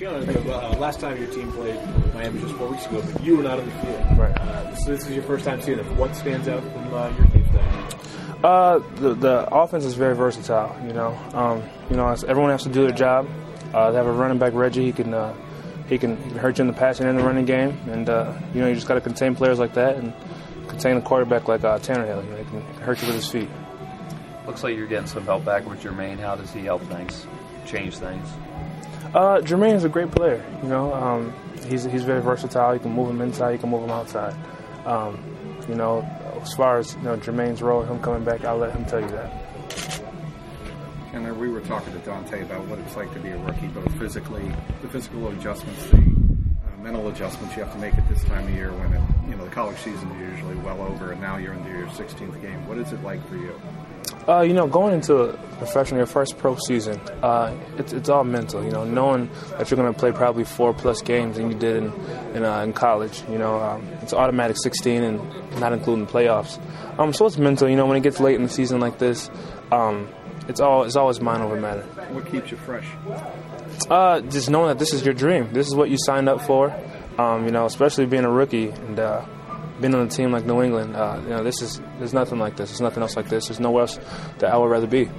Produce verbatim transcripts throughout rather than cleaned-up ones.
Jalen, uh, last time your team played Miami just four weeks ago, but you were not on the field. Right. Uh, so this is your first time seeing it. What stands out from uh, your team today? Uh, the the offense is very versatile. You know, um, you know, everyone has to do their job. Uh, they have a running back, Reggie. He can uh, he can he can hurt you in the passing and the running game, and uh, you know you just got to contain players like that and contain a quarterback like uh, Tannehill. You know, he can hurt you with his feet. Looks like you're getting some help back with Jermaine. How does he help things, change things? Uh, Jermaine is a great player. You know, um, he's he's very versatile. You can move him inside, you can move him outside. Um, you know, as far as you know, Jermaine's role, him coming back, I'll let him tell you that. And we were talking to Dante about what it's like to be a rookie, both physically, the physical adjustments, the uh, mental adjustments you have to make at this time of year when it, you know the college season is usually well over, and now you're into your sixteenth game. What is it like for you? Uh, you know, going into the freshman year, first pro season, uh, it's it's all mental. You know, knowing that you're going to play probably four plus games than you did in in, uh, in college. You know, um, it's automatic sixteen and not including playoffs. Um, so it's mental. You know, when it gets late in the season like this, um, it's all it's always mind over matter. What keeps you fresh? Uh, just knowing that this is your dream. This is what you signed up for. Um, you know, especially being a rookie and. Uh, Being on a team like New England, uh, you know, this is there's nothing like this. There's nothing else like this. There's nowhere else that I would rather be.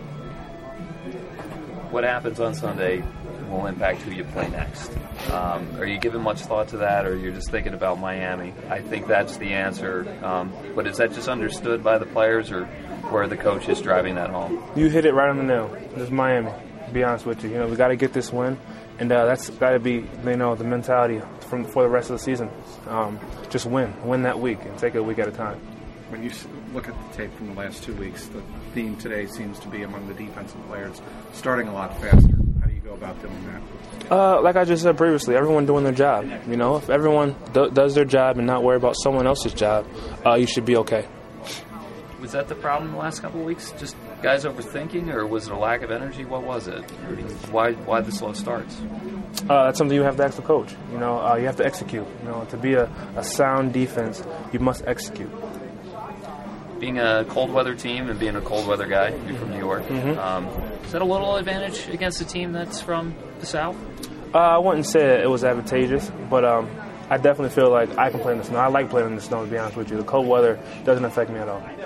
What happens on Sunday will impact who you play next. Um, are you giving much thought to that, or you're just thinking about Miami? I think that's the answer. Um, but is that just understood by the players, or where are the coaches driving that home? You hit it right on the nail. It's Miami. To be honest with you, you know, we got to get this win, and uh, that's got to be, you know, the mentality from for the rest of the season. Um, just win, win that week, and take it a week at a time. When you look at the tape from the last two weeks, the theme today seems to be among the defensive players starting a lot faster. How do you go about doing that? Uh, like I just said previously, everyone doing their job. You know, if everyone do- does their job and not worry about someone else's job, uh, you should be okay. Was that the problem the last couple of weeks? Just guys overthinking, or was it a lack of energy? What was it? Why why the slow starts? Uh, that's something you have to ask the coach. You know, uh, you have to execute. You know, to be a, a sound defense, you must execute. Being a cold weather team and being a cold weather guy, you're from New York. Mm-hmm. Um, is that a little advantage against a team that's from the South? Uh, I wouldn't say it was advantageous, but um, I definitely feel like I can play in the snow. I like playing in the snow, to be honest with you. The cold weather doesn't affect me at all.